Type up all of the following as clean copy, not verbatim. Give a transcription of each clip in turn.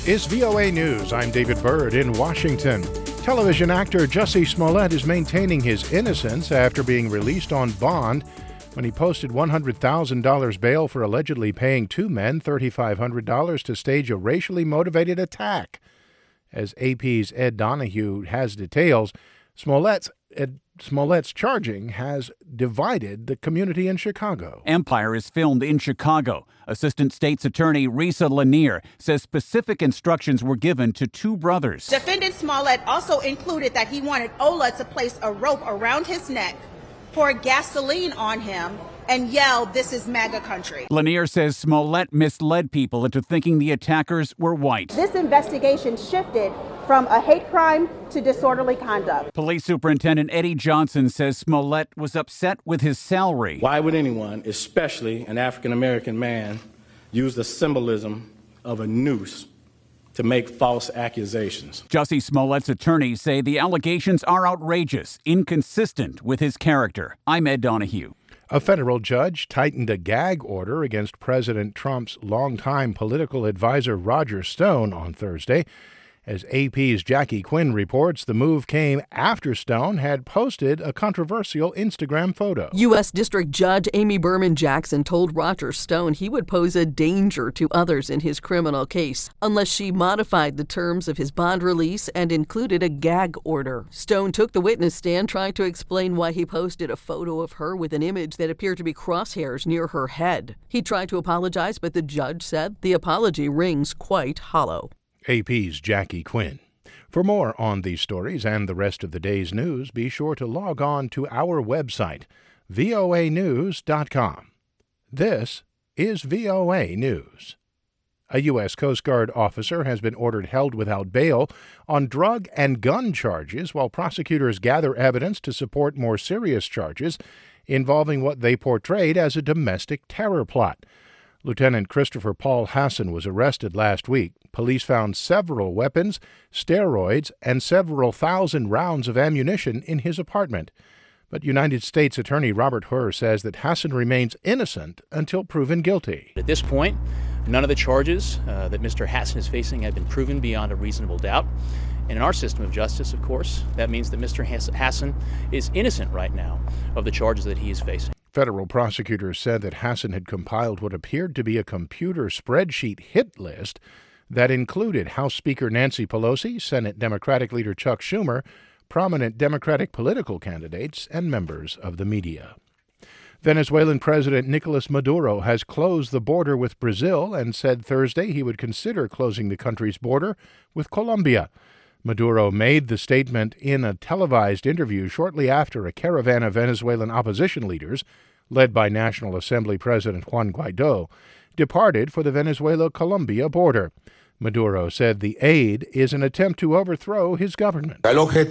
This is VOA News. I'm David Byrd in Washington. Television actor Jussie Smollett is maintaining his innocence after being released on bond when he posted $100,000 bail for allegedly paying two men $3,500 to stage a racially motivated attack. As AP's Ed Donahue has details, Smollett's charging has divided the community in Chicago. Empire is filmed in Chicago. Assistant State's Attorney Risa Lanier says specific instructions were given to two brothers. Defendant Smollett also included that he wanted Ola to place a rope around his neck, pour gasoline on him, and yell, "This is MAGA country." Lanier says Smollett misled people into thinking the attackers were white. This investigation shifted from a hate crime to disorderly conduct. Police Superintendent Eddie Johnson says Smollett was upset with his salary. Why would anyone, especially an African-American man, use the symbolism of a noose to make false accusations? Jussie Smollett's attorneys say the allegations are outrageous, inconsistent with his character. I'm Ed Donahue. A federal judge tightened a gag order against President Trump's longtime political advisor Roger Stone on Thursday. As AP's Jackie Quinn reports, the move came after Stone had posted a controversial Instagram photo. U.S. District Judge Amy Berman Jackson told Roger Stone he would pose a danger to others in his criminal case unless she modified the terms of his bond release and included a gag order. Stone took the witness stand trying to explain why he posted a photo of her with an image that appeared to be crosshairs near her head. He tried to apologize, but the judge said the apology rings quite hollow. AP's Jackie Quinn. For more on these stories and the rest of the day's news, be sure to log on to our website, voanews.com. This is VOA News. A U.S. Coast Guard officer has been ordered held without bail on drug and gun charges while prosecutors gather evidence to support more serious charges involving what they portrayed as a domestic terror plot. Lieutenant Christopher Paul Hassan was arrested last week. Police found several weapons, steroids, and several thousand rounds of ammunition in his apartment. But United States Attorney Robert Hur says that Hassan remains innocent until proven guilty. At this point, none of the charges that Mr. Hassan is facing have been proven beyond a reasonable doubt. And in our system of justice, of course, that means that Mr. Hassan is innocent right now of the charges that he is facing. Federal prosecutors said that Hassan had compiled what appeared to be a computer spreadsheet hit list that included House Speaker Nancy Pelosi, Senate Democratic leader Chuck Schumer, prominent Democratic political candidates, and members of the media. Venezuelan President Nicolas Maduro has closed the border with Brazil and said Thursday he would consider closing the country's border with Colombia. Maduro made the statement in a televised interview shortly after a caravan of Venezuelan opposition leaders, led by National Assembly President Juan Guaido, departed for the Venezuela-Colombia border. Maduro said the aid is an attempt to overthrow his government.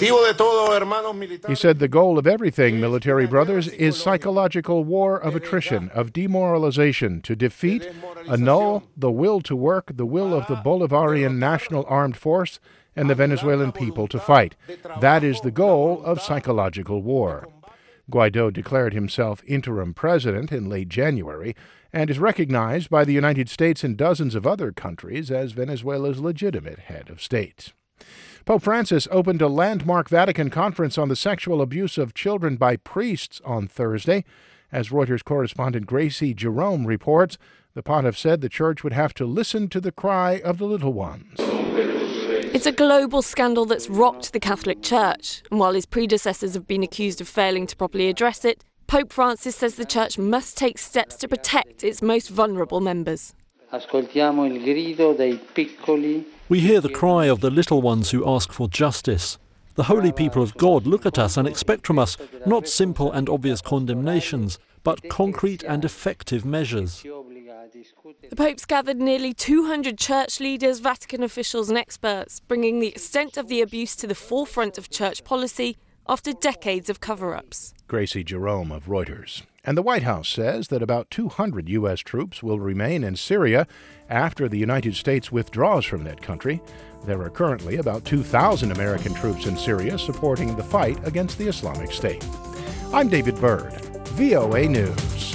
He said the goal of everything, military brothers, is psychological war of attrition, of demoralization, to defeat, annul the will to work, the will of the Bolivarian National Armed Force, and the Venezuelan people to fight. That is the goal of psychological war. Guaido declared himself interim president in late January and is recognized by the United States and dozens of other countries as Venezuela's legitimate head of state. Pope Francis opened a landmark Vatican conference on the sexual abuse of children by priests on Thursday. As Reuters correspondent Gracie Jerome reports, the pontiff said the church would have to listen to the cry of the little ones. It's a global scandal that's rocked the Catholic Church, and while his predecessors have been accused of failing to properly address it, Pope Francis says the Church must take steps to protect its most vulnerable members. We hear the cry of the little ones who ask for justice. The holy people of God look at us and expect from us not simple and obvious condemnations, but concrete and effective measures. The Pope's gathered nearly 200 church leaders, Vatican officials and experts, bringing the extent of the abuse to the forefront of church policy after decades of cover-ups. Gracie Jerome of Reuters. And the White House says that about 200 U.S. troops will remain in Syria after the United States withdraws from that country. There are currently about 2,000 American troops in Syria supporting the fight against the Islamic State. I'm David Byrd, VOA News.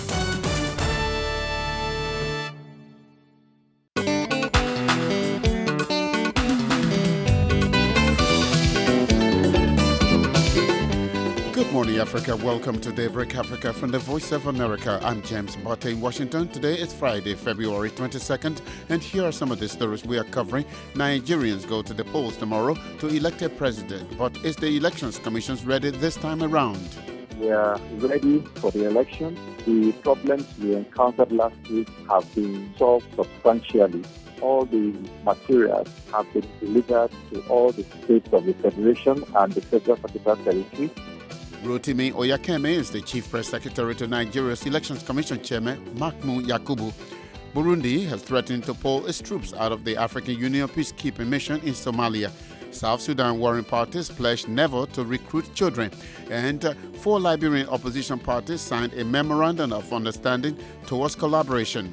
morning, Africa. Welcome to Daybreak Africa from the Voice of America. I'm James Botte in Washington. Today is Friday, February 22nd, and here are some of the stories we are covering. Nigerians go to the polls tomorrow to elect a president, but is the Elections Commission ready this time around? We are ready for the election. The problems we encountered last week have been solved substantially. All the materials have been delivered to all the states of the Federation and the Federal Capital Territory. Rotimi Oyakeme is the Chief Press Secretary to Nigeria's Elections Commission Chairman, Mahmoud Yakubu. Burundi has threatened to pull its troops out of the African Union peacekeeping mission in Somalia. South Sudan warring parties pledged never to recruit children. And 4 Liberian opposition parties signed a memorandum of understanding towards collaboration.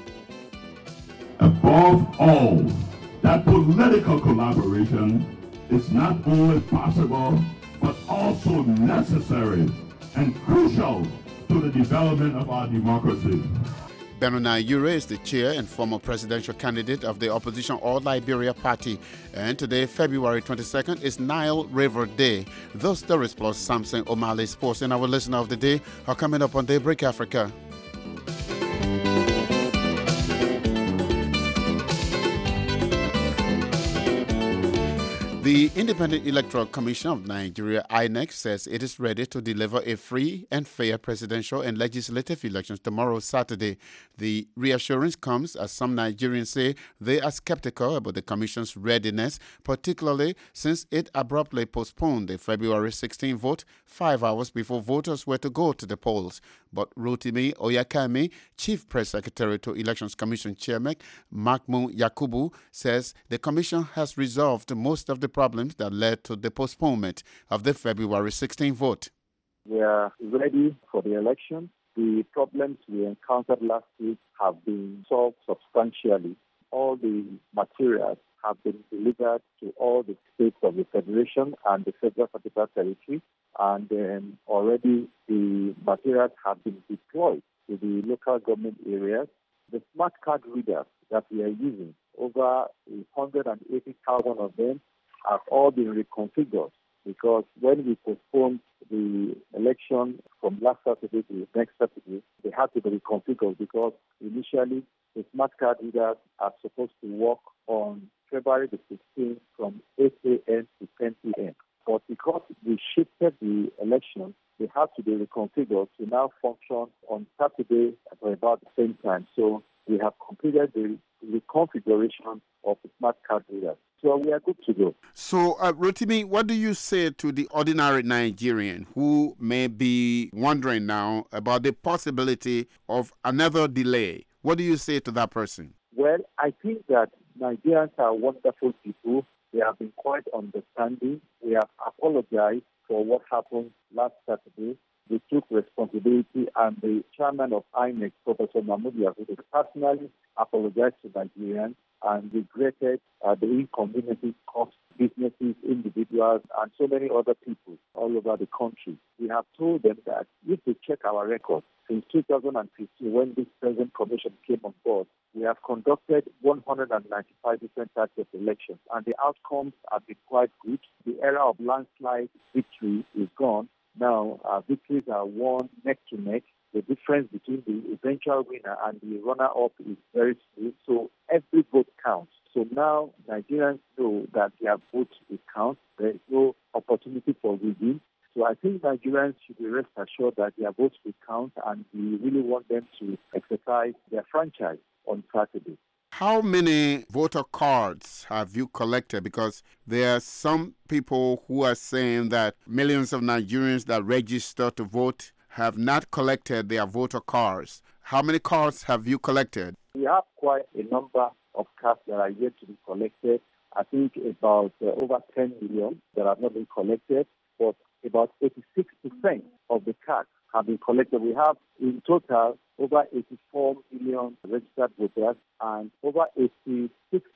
Above all, that political collaboration is not only possible, but also necessary and crucial to the development of our democracy. Benona Ure is the chair and former presidential candidate of the opposition All Liberia Party. And today, February 22nd, is Nile River Day. Those stories plus Samson O'Malley Sports and our listener of the day are coming up on Daybreak Africa. The Independent Electoral Commission of Nigeria, INEC, says it is ready to deliver a free and fair presidential and legislative elections tomorrow, Saturday. The reassurance comes as some Nigerians say they are skeptical about the Commission's readiness, particularly since it abruptly postponed the February 16 vote 5 hours before voters were to go to the polls. But Rotimi Oyakame, Chief Press Secretary to Elections Commission Chairman Mahmoud Yakubu, says the Commission has resolved most of the problems that led to the postponement of the February 16 vote. We are ready for the election. The problems we encountered last week have been solved substantially. All the materials have been delivered to all the states of the Federation and the Federal Capital Territory, and then already the materials have been deployed to the local government areas. The smart card readers that we are using, over 180,000 of them, have all been reconfigured, because when we postponed the election from last Saturday to next Saturday, they had to be reconfigured because initially the smart card readers are supposed to work on February the 16th from 8 a.m. to 10 p.m. But because we shifted the election, they had to be reconfigured to now function on Saturday at about the same time. So we have completed the reconfiguration of the smart card readers. So we are good to go. So, Rotimi, what do you say to the ordinary Nigerian who may be wondering now about the possibility of another delay? What do you say to that person? Well, I think that Nigerians are wonderful people. They have been quite understanding. We have apologized for what happened last Saturday. We took responsibility, and the chairman of INEC, Professor Mahmoud Yakubu, personally apologized to Nigerians and regretted the inconveniences caused businesses, individuals, and so many other people all over the country. We have told them that if they check our records, since 2015, when this present commission came on board, we have conducted 195 different types of elections, and the outcomes have been quite good. The era of landslide victory is gone. Now, victories are won neck to neck. The difference between the eventual winner and the runner-up is very small. So every vote counts. So now Nigerians know that their vote will count. There is no opportunity for rigging. So I think Nigerians should be rest assured that their votes will count, and we really want them to exercise their franchise on Saturday. How many voter cards have you collected? Because there are some people who are saying that millions of Nigerians that register to vote have not collected their voter cards. How many cards have you collected? We have quite a number of cards that are yet to be collected. I think about over 10 million that have not been collected, but about 86% of the cards have been collected. We have in total over 84 million registered voters, and over 86%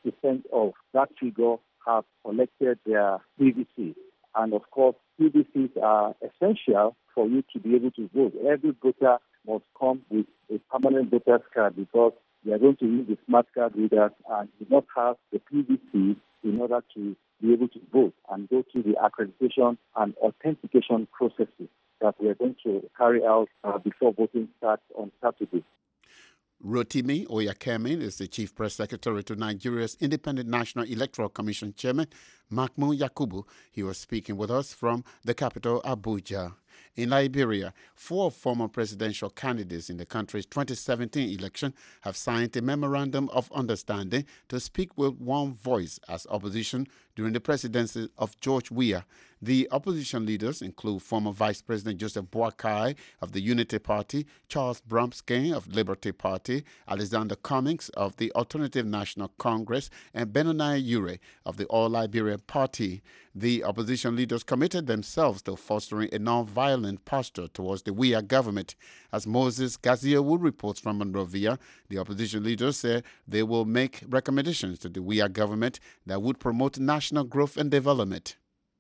of that figure have collected their PVC. And of course, PVCs are essential for you to be able to vote. Every voter must come with a permanent voter's card, because they are going to use the smart card readers and do not have the PVC in order to be able to vote and go through the accreditation and authentication processes that we are going to carry out before voting starts on Saturday. Rotimi Oyakemi is the Chief Press Secretary to Nigeria's Independent National Electoral Commission Chairman, Mahmoud Yakubu. He was speaking with us from the capital, Abuja. In Liberia, 4 former presidential candidates in the country's 2017 election have signed a memorandum of understanding to speak with one voice as opposition during the presidency of George Weah. The opposition leaders include former Vice President Joseph Boakai of the Unity Party, Charles Bromskin of Liberty Party, Alexander Cummings of the Alternative National Congress, and Benoni Ure of the All Liberian Party. The opposition leaders committed themselves to fostering a non-violent posture towards the Weah government. As Moses Gaziewu reports from Monrovia, the opposition leaders say they will make recommendations to the Weah government that would promote national growth and development.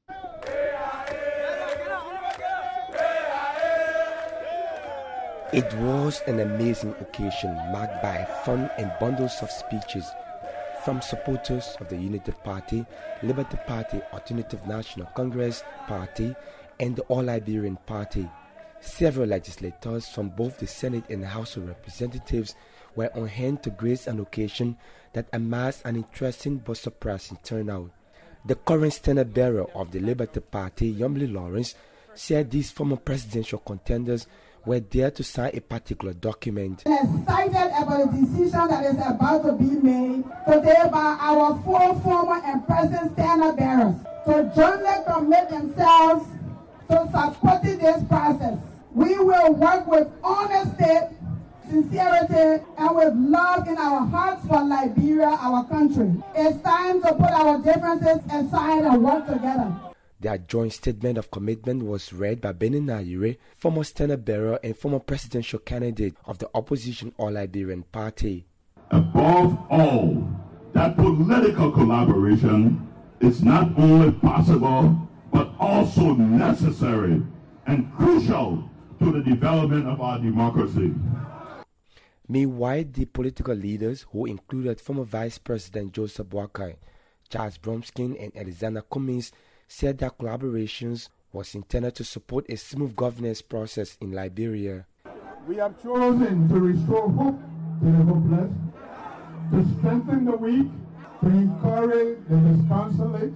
It was an amazing occasion marked by fun and bundles of speeches from supporters of the Unity Party, Liberty Party, Alternative National Congress Party, and the All Liberian Party. Several legislators from both the Senate and House of Representatives were on hand to grace an occasion that amassed an interesting but surprising turnout. The current standard bearer of the Liberty Party, Yomli Lawrence, said these former presidential contenders were there to sign a particular document. I'm excited about the decision that is about to be made today by our 4 former and present standard bearers to jointly commit themselves to supporting this process. We will work with honesty, sincerity, and with love in our hearts for Liberia, our country. It's time to put our differences aside and work together. Their joint statement of commitment was read by Benoni Ure, former standard bearer and former presidential candidate of the opposition All Liberian Party. Above all, that political collaboration is not only possible, but also necessary and crucial to the development of our democracy. Meanwhile, the political leaders, who included former Vice President Joseph Boakai, Charles Bromskin, and Alexander Cummings, said that collaborations was intended to support a smooth governance process in Liberia. We have chosen to restore hope to the hopeless, to strengthen the weak, to encourage the disconsolate,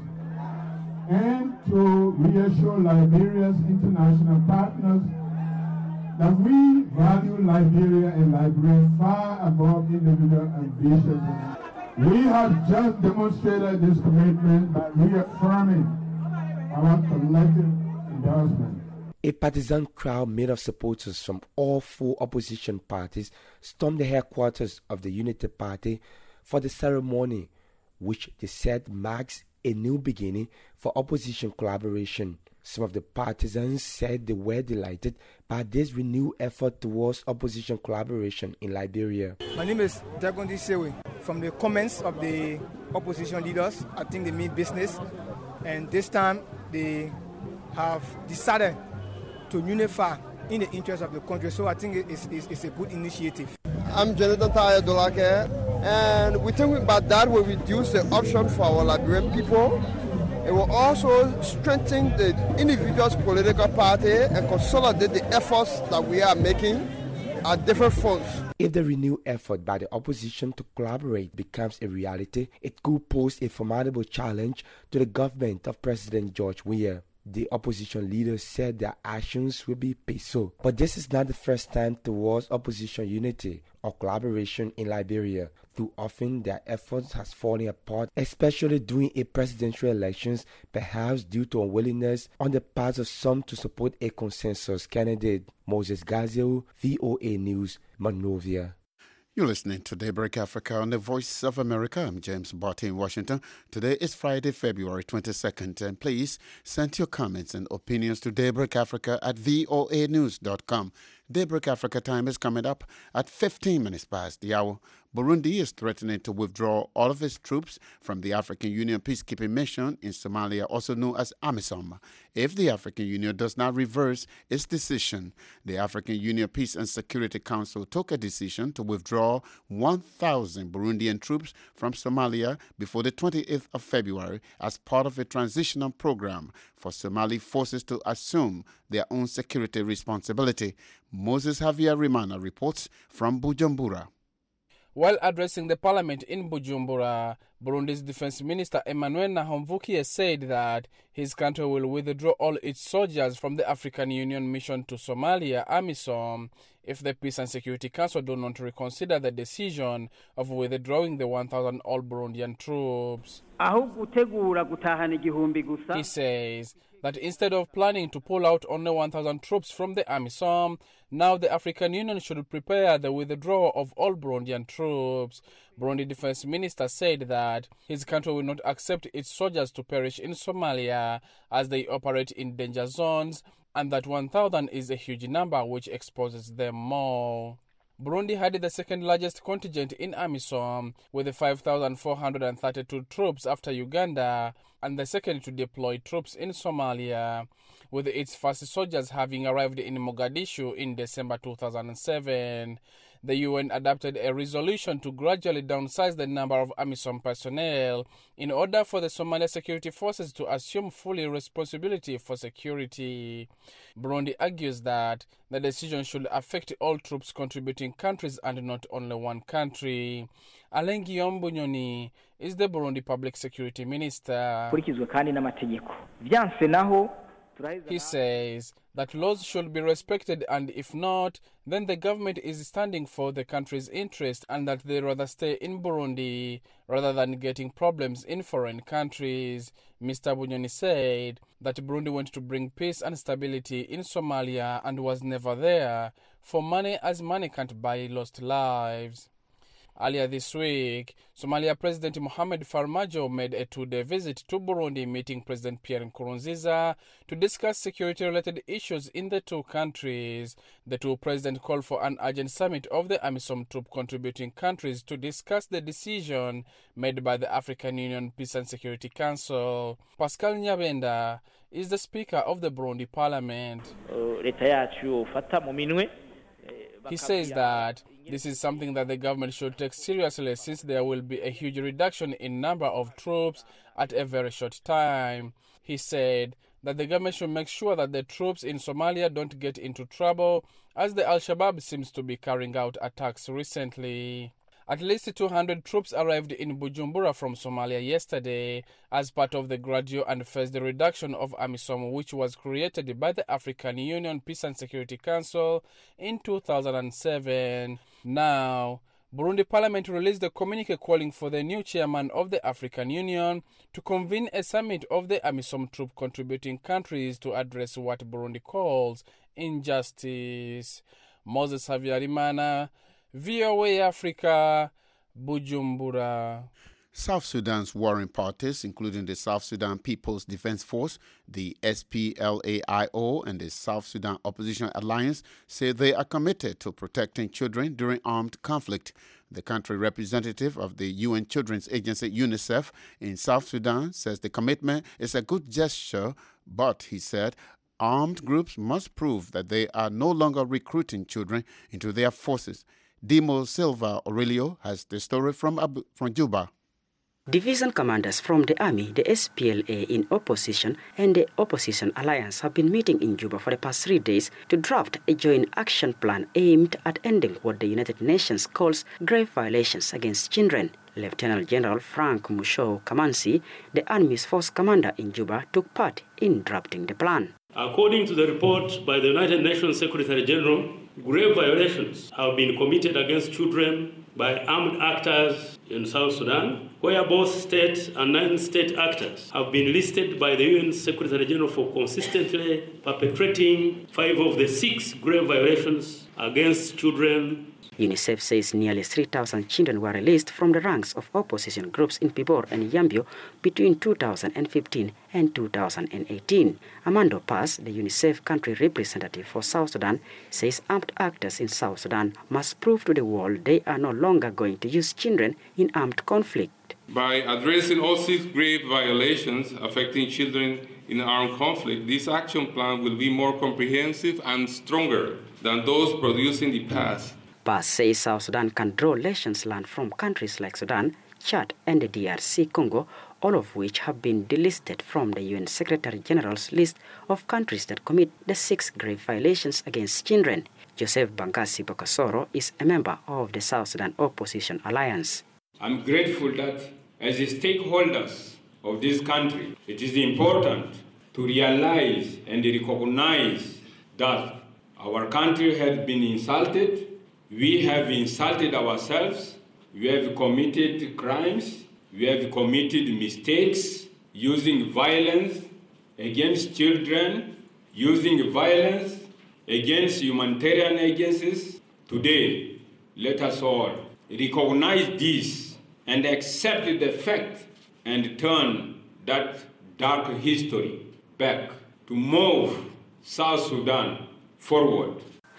and to reassure Liberia's international partners that we value Liberia and Liberians far above individual ambitions. We have just demonstrated this commitment by reaffirming our collective endorsement. A partisan crowd made of supporters from all 4 opposition parties stormed the headquarters of the Unity Party for the ceremony, which they said marks a new beginning for opposition collaboration. Some of the partisans said they were delighted by this renewed effort towards opposition collaboration in Liberia. My name is Dagondi Sewe. From the comments of the opposition leaders, I think they mean business, and this time they have decided to unify in the interest of the country. So I think it's a good initiative. I'm Jonathan Taye Dolake, and we think that that will reduce the option for our Liberian people. It will also strengthen the individual's political party and consolidate the efforts that we are making at different fronts. If the renewed effort by the opposition to collaborate becomes a reality, it could pose a formidable challenge to the government of President George Weah. The opposition leaders said their actions will be peaceful. But this is not the first time towards opposition unity or collaboration in Liberia. Too often their efforts has fallen apart, especially during a presidential elections, perhaps due to unwillingness on the part of some to support a consensus candidate. Moses Gaziewu, VOA News, Monrovia. You're listening to Daybreak Africa on the Voice of America. I'm James Barty in Washington. Today is Friday, February 22nd. And please send your comments and opinions to Daybreak Africa at voanews.com. Daybreak Africa time is coming up at 15 minutes past the hour. Burundi is threatening to withdraw all of its troops from the African Union peacekeeping mission in Somalia, also known as AMISOM. If the African Union does not reverse its decision, the African Union Peace and Security Council took a decision to withdraw 1,000 Burundian troops from Somalia before the 28th of February as part of a transitional program for Somali forces to assume their own security responsibility. Moses Javier Rimana reports from Bujumbura. While addressing the parliament in Bujumbura, Burundi's Defense Minister Emmanuel Nahomvukiye said that his country will withdraw all its soldiers from the African Union mission to Somalia, AMISOM, if the Peace and Security Council do not reconsider the decision of withdrawing the 1,000 all Burundian troops. He says that instead of planning to pull out only 1,000 troops from the AMISOM, now the African Union should prepare the withdrawal of all Burundian troops. Burundi Defense Minister said that his country will not accept its soldiers to perish in Somalia as they operate in danger zones, and that 1,000 is a huge number which exposes them more. Burundi had the second largest contingent in AMISOM with 5,432 troops after Uganda, and the second to deploy troops in Somalia, with its first soldiers having arrived in Mogadishu in December 2007. The UN adopted a resolution to gradually downsize the number of AMISOM personnel in order for the Somalia security forces to assume fully responsibility for security. Burundi argues that the decision should affect all troops contributing countries and not only one country. Alain Guillaume Bunyoni is the Burundi Public Security Minister. He says that laws should be respected, and if not, then the government is standing for the country's interest and that they rather stay in Burundi rather than getting problems in foreign countries. Mr. Bunyoni said that Burundi went to bring peace and stability in Somalia and was never there for money, as money can't buy lost lives. Earlier this week, Somalia President Mohamed Farmajo made a two-day visit to Burundi, meeting President Pierre Nkurunziza to discuss security-related issues in the two countries. The two presidents called for an urgent summit of the AMISOM troop-contributing countries to discuss the decision made by the African Union Peace and Security Council. Pascal Nyabenda is the Speaker of the Burundi Parliament. He says that this is something that the government should take seriously, since there will be a huge reduction in number of troops at a very short time. He said that the government should make sure that the troops in Somalia don't get into trouble, as the Al-Shabaab seems to be carrying out attacks recently. At least 200 troops arrived in Bujumbura from Somalia yesterday as part of the gradual and phased reduction of AMISOM, which was created by the African Union Peace and Security Council in 2007. Now, Burundi Parliament released a communique calling for the new chairman of the African Union to convene a summit of the AMISOM troop contributing countries to address what Burundi calls injustice. Moses Havyarimana, VOA Africa, Bujumbura. South Sudan's warring parties, including the South Sudan People's Defense Force, the SPLAIO, and the South Sudan Opposition Alliance, say they are committed to protecting children during armed conflict. The country representative of the UN Children's Agency, UNICEF, in South Sudan says the commitment is a good gesture, but, he said, armed groups must prove that they are no longer recruiting children into their forces. Dimo Silva Aurelio has the story from Juba. Division commanders from the army, the SPLA in opposition, and the opposition alliance have been meeting in Juba for the past 3 days to draft a joint action plan aimed at ending what the United Nations calls grave violations against children. Lieutenant General Frank Musho Kamansi, the Army's force commander in Juba, took part in drafting the plan. According to the report by the United Nations Secretary General, grave violations have been committed against children by armed actors in South Sudan, where both state and non-state actors have been listed by the UN Secretary General for consistently perpetrating 5 of the 6 grave violations against children. UNICEF says nearly 3,000 children were released from the ranks of opposition groups in Pibor and Yambio between 2015 and 2018. Amando Paz, the UNICEF country representative for South Sudan, says armed actors in South Sudan must prove to the world they are no longer going to use children in armed conflict. By addressing all 6 grave violations affecting children in armed conflict, this action plan will be more comprehensive and stronger than those produced in the past. Paz says South Sudan can draw lessons learned from countries like Sudan, Chad, and the DRC Congo, all of which have been delisted from the UN Secretary General's list of countries that commit the 6 grave violations against children. Joseph Bangasi Bokasoro is a member of the South Sudan Opposition Alliance. I'm grateful that as the stakeholders of this country, it is important to realize and recognize that our country has been insulted. We have insulted ourselves, we have committed crimes, we have committed mistakes, using violence against children, using violence against humanitarian agencies. Today, let us all recognize this and accept the fact and turn that dark history back to move South Sudan forward.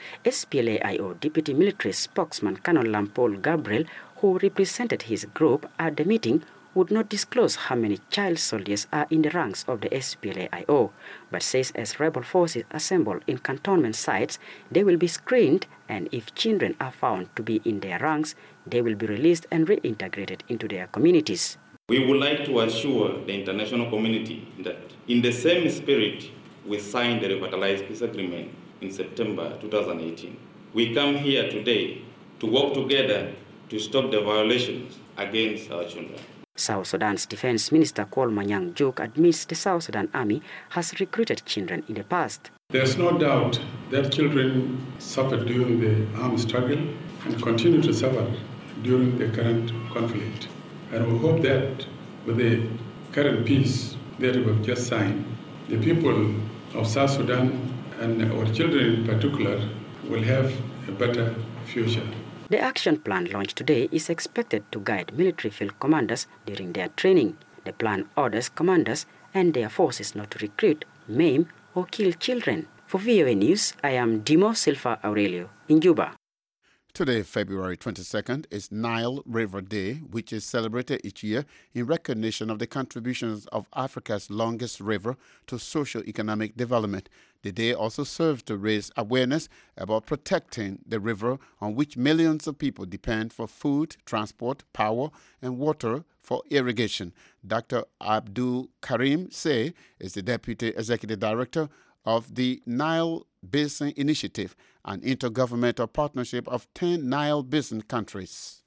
SPLA-IO Deputy Military Spokesman Colonel Lampol Gabriel, who represented his group at the meeting, would not disclose how many child soldiers are in the ranks of the SPLA-IO, but says as rebel forces assemble in cantonment sites, they will be screened, and if children are found to be in their ranks, they will be released and reintegrated into their communities. We would like to assure the international community that in the same spirit we signed the revitalized peace agreement in September 2018. We come here today to work together to stop the violations against our children. South Sudan's Defense Minister Kwal Manyang Juk admits the South Sudan Army has recruited children in the past. There's no doubt that children suffered during the armed struggle and continue to suffer during the current conflict. And we hope that with the current peace that we have just signed, the people of South Sudan and our children in particular will have a better future. The action plan launched today is expected to guide military field commanders during their training. The plan orders commanders and their forces not to recruit, maim, or kill children. For VOA News, I am Dimo Silva Aurelio in Juba. Today, February 22nd, is Nile River Day, which is celebrated each year in recognition of the contributions of Africa's longest river to socio-economic development. The day also serves to raise awareness about protecting the river on which millions of people depend for food, transport, power, and water for irrigation. Dr. Abdul Karim Say is the Deputy Executive Director of the Nile Basin Initiative, an intergovernmental partnership of 10 Nile Basin countries.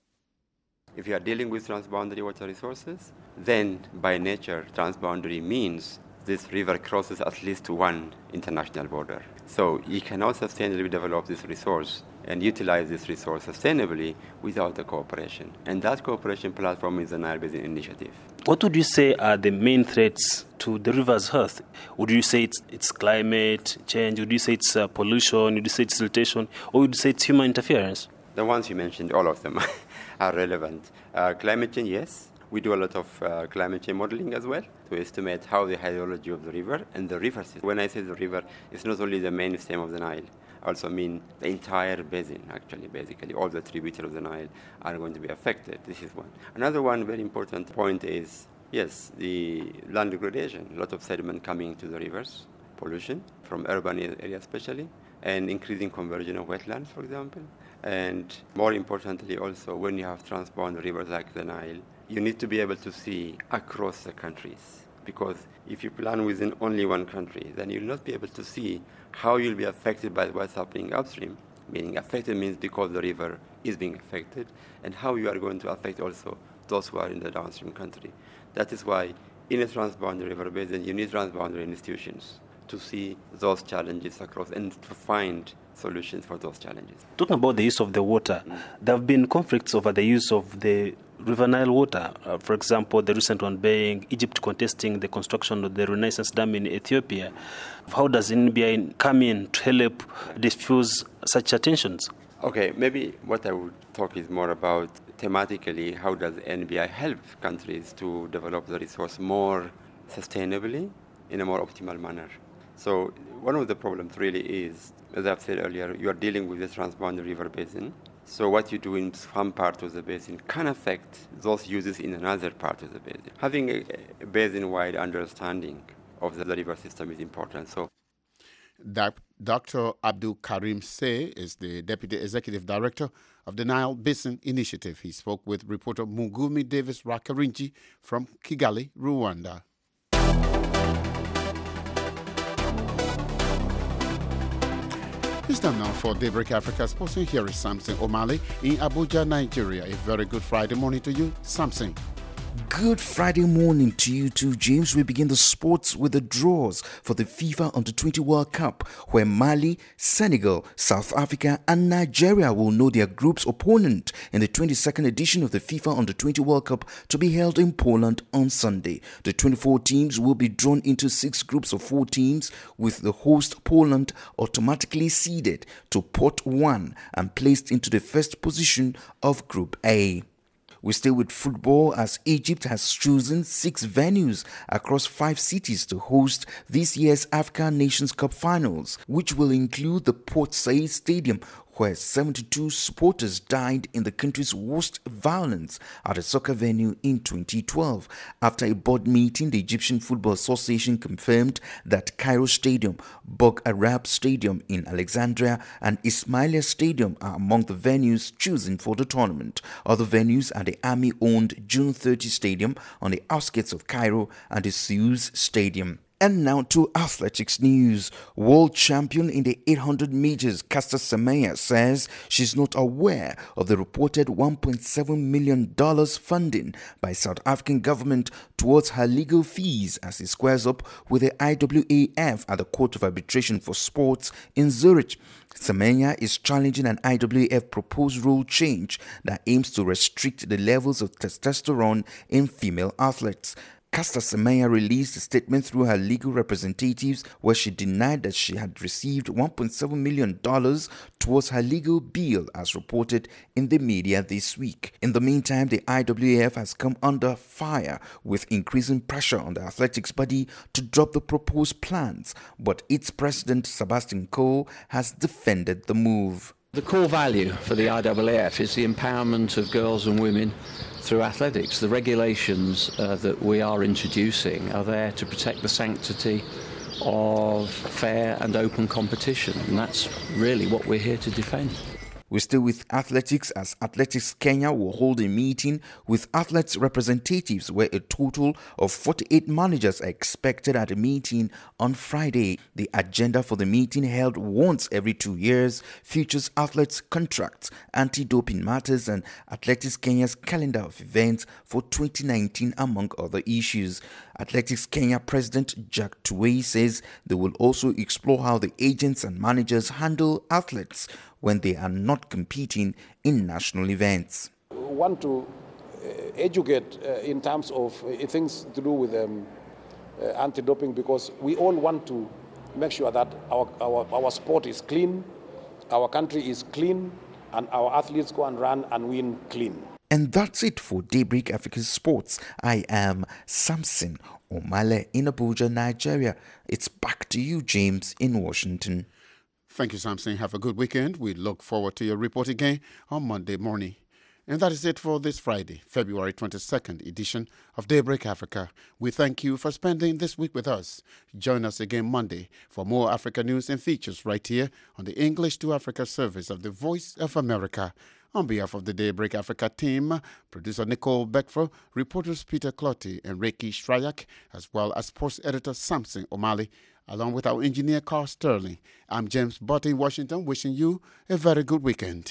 If you are dealing with transboundary water resources, then by nature, transboundary means this river crosses at least one international border. So you cannot sustainably develop this resource and utilize this resource sustainably without the cooperation. And that cooperation platform is the Nile Basin Initiative. What would you say are the main threats to the river's health? Would you say it's climate change? Would you say it's pollution? Would you say it's siltation? Or would you say it's human interference? The ones you mentioned, all of them are relevant. Climate change, yes. We do a lot of climate change modeling as well to estimate how the hydrology of the river and the river system. When I say the river, it's not only the main stem of the Nile. I also mean the entire basin, actually, basically. All the tributaries of the Nile are going to be affected. This is one. Another one very important point is, yes, the land degradation. A lot of sediment coming to the rivers, pollution from urban areas especially, and increasing conversion of wetlands, for example. And more importantly also, when you have transboundary rivers like the Nile, you need to be able to see across the countries. Because if you plan within only one country, then you'll not be able to see how you'll be affected by what's happening upstream. Meaning affected means because the river is being affected, and how you are going to affect also those who are in the downstream country. That is why in a transboundary river basin, you need transboundary institutions to see those challenges across and to find solutions for those challenges. Talking about the use of the water, there have been conflicts over the use of the River Nile water. For example, the recent one being Egypt contesting the construction of the Renaissance Dam in Ethiopia. How does NBI come in to help diffuse such tensions? Okay, maybe what I would talk is more about thematically, how does NBI help countries to develop the resource more sustainably in a more optimal manner. So one of the problems really is, as I've said earlier, you are dealing with the transboundary river basin. So what you do in some part of the basin can affect those uses in another part of the basin. Having a basin-wide understanding of the river system is important. So, Dr. Abdul Karim Say is the Deputy Executive Director of the Nile Basin Initiative. He spoke with reporter Mugumi Davis Rakarinji from Kigali, Rwanda. It's time now for Daybreak Africa Sports, and here is Samson Omale in Abuja, Nigeria. A very good Friday morning to you, Samson. Good Friday morning to you too, James. We begin the sports with the draws for the FIFA Under-20 World Cup, where Mali, Senegal, South Africa and Nigeria will know their group's opponent in the 22nd edition of the FIFA Under-20 World Cup to be held in Poland on Sunday. The 24 teams will be drawn into 6 groups of 4 teams, with the host Poland automatically seeded to pot 1 and placed into the first position of Group A. We stay with football as Egypt has chosen 6 venues across 5 cities to host this year's African Nations Cup finals, which will include the Port Said Stadium, where 72 supporters died in the country's worst violence at a soccer venue in 2012. After a board meeting, the Egyptian Football Association confirmed that Cairo Stadium, Bug Arab Stadium in Alexandria and Ismailia Stadium are among the venues chosen for the tournament. Other venues are the Army-owned June 30 Stadium on the outskirts of Cairo and the Suez Stadium. And now to athletics news. World champion in the 800 meters, Caster Semenya says she's not aware of the reported $1.7 million funding by South African government towards her legal fees as it squares up with the IAAF at the Court of Arbitration for Sports in Zurich. Semenya is challenging an IAAF proposed rule change that aims to restrict the levels of testosterone in female athletes. Caster Semenya released a statement through her legal representatives where she denied that she had received $1.7 million towards her legal bill, as reported in the media this week. In the meantime, the IAAF has come under fire with increasing pressure on the athletics body to drop the proposed plans, but its president, Sebastian Coe, has defended the move. The core value for the IAAF is the empowerment of girls and women through athletics. The regulations that we are introducing are there to protect the sanctity of fair and open competition, and that's really what we're here to defend. We're still with athletics, as Athletics Kenya will hold a meeting with athletes representatives where a total of 48 managers are expected at a meeting on Friday. The agenda for the meeting, held once every 2 years, features athletes' contracts, anti-doping matters and Athletics Kenya's calendar of events for 2019, among other issues. Athletics Kenya President Jack Tuwei says they will also explore how the agents and managers handle athletes when they are not competing in national events. We want to educate in terms of things to do with anti-doping, because we all want to make sure that our sport is clean, our country is clean, and our athletes go and run and win clean. And that's it for Daybreak Africa Sports. I am Samson Omale in Abuja, Nigeria. It's back to you, James, in Washington. Thank you, Samson. Have a good weekend. We look forward to your report again on Monday morning. And that is it for this Friday, February 22nd edition of Daybreak Africa. We thank you for spending this week with us. Join us again Monday for more Africa news and features right here on the English to Africa service of the Voice of America. On behalf of the Daybreak Africa team, producer Nicole Beckford, reporters Peter Clotty and Reiki Shryak, as well as sports editor Samson Omale, along with our engineer Carl Sterling. I'm James Butt in Washington, wishing you a very good weekend.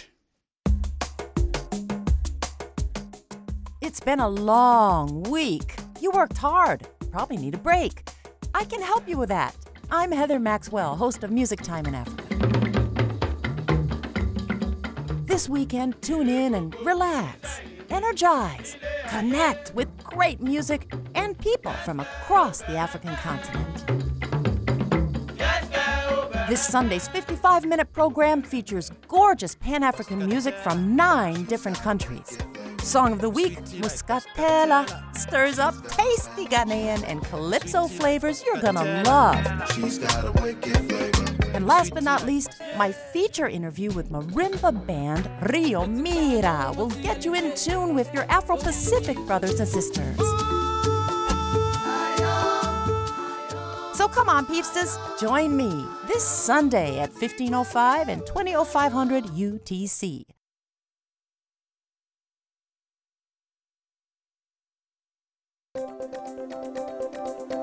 It's been a long week. You worked hard. Probably need a break. I can help you with that. I'm Heather Maxwell, host of Music Time in Africa. This weekend, tune in and relax. energize, connect with great music and people from across the African continent. This Sunday's 55-minute program features gorgeous Pan-African music from 9 different countries. Song of the Week, Muscatella, stirs up tasty Ghanaian and Calypso flavors you're gonna love. And last but not least, my feature interview with marimba band Rio Mira will get you in tune with your Afro-Pacific brothers and sisters. So come on, peepsters, join me this Sunday at 15:05 and 20:0500 UTC.